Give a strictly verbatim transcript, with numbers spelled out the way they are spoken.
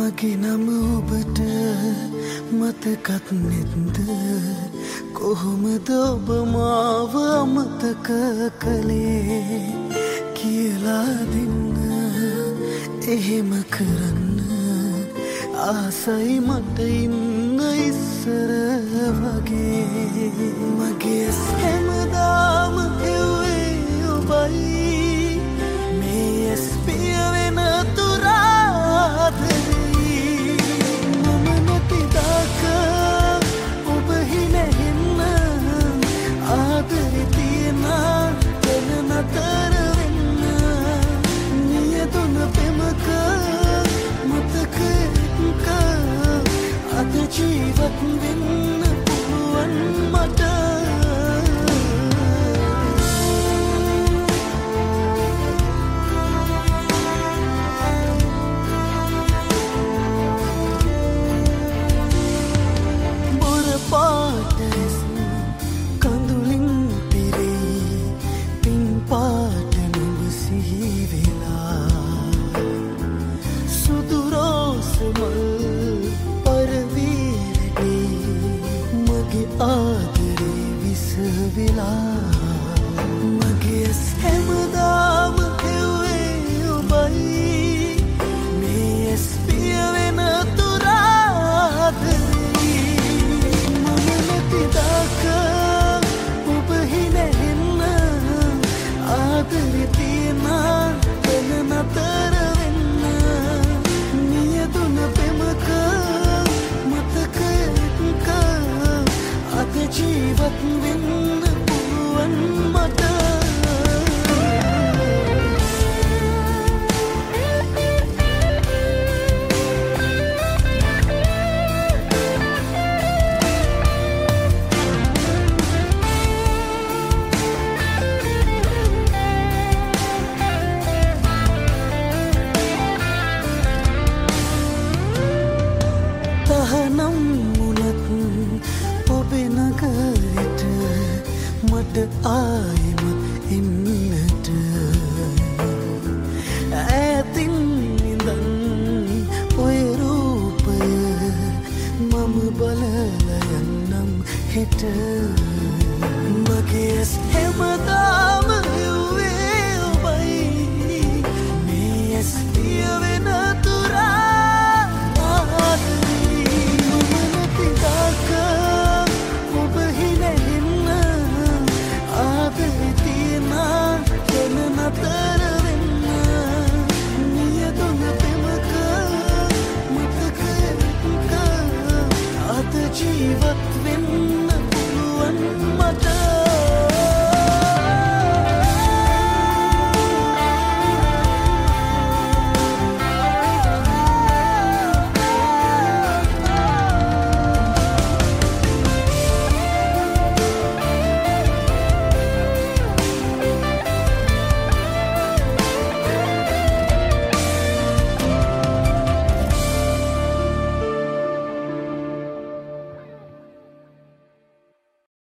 මගේ නම ඔබට මතකත් නැද්ද කොහොමද ඔබ මාව අමතක කළේ කියලා දෙන්න එහෙම කරන්න ආසයි මට ඉන්න ඉස්සර වගේ මගේ හැමදාම එව්වේ ඔබයි මේ ඇස් පිය වෙන තුරාදරේ මම නැතිදාක ඔබ හිනැහෙන්න ආදරේ තියෙන තැන නතර වෙන්න නියතුන පෙමක මතකයක අද ජීවත් වෙන්න පුළුවන් මට බොර පාටස් කඳුලින් පිරේ පින් පාට නුඹ සිහි වෙලා සුදු රෝස මල් ආදරේ විස වෙලා මගේ හැමදාම එව්වේ ඔබයි මේ ඇස් පිය වෙන තුරාදරේ මම නැතිදාක ඔබ හිනැහෙන්න ආදරේ තියෙන තැන නතර වෙන්න නියතුන පෙමක මතකයක අද ජීවත් වෙන්න පුළුවන් මට තහනම් මුලත් ඔබේ නගරෙට මට ආයෙමත් එන්නට ඈතින් ඉඳන් ඔය රූපය මම බලලා යන්නම් හෙට මගේ ඇස් හැමදාම